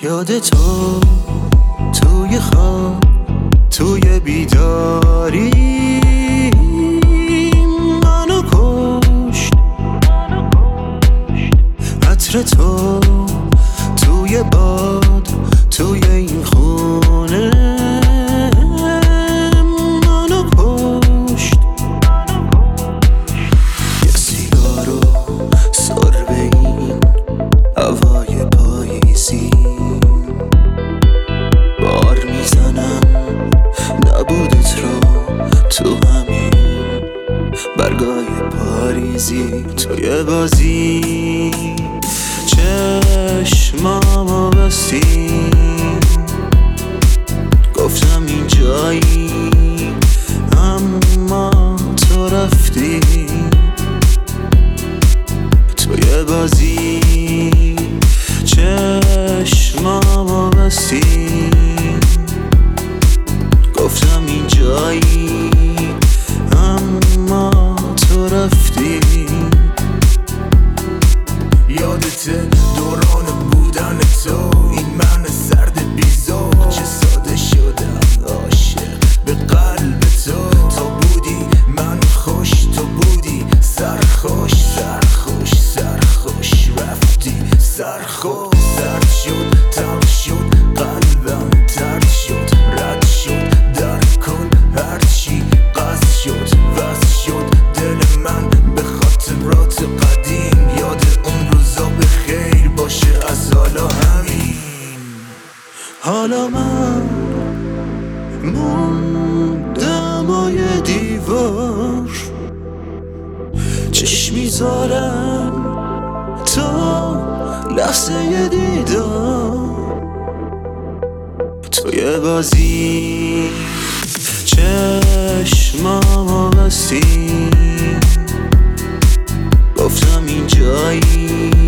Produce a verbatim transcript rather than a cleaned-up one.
یاد تو توی خواب توی بیداری منو کشت. عطر تو توی باد توی این خونه منو کشت. یه سیگارو سر به این هوای پاییزی بار میزنم نبودت رو تو همین برگای پاریزی. توی بازی چشمامو بستی گفتم این جایی اما تو رفتی. توی بازی چشمامو بستی گفتم این جایی اما تو رفتی. یادت دوران بودن تو این من سرد بیزار چه ساده شدم عاشق به قلب تو. تو بودی من خوش تو بودی سرخوش سرخوش سرخوش رفتی سرخوش. سرد شد تلخ شد قلبم ترد شد رد شد درک کن هرچی قصد شد وصل شد دل من به خاطرات قدیم. یاد اون روزا به خیر باشه از حالا همین. حالا من موندم و یه دیوار چشم میذارم تا لحظه دیدار. توی بازی چشمامو بستی گفتم این جایی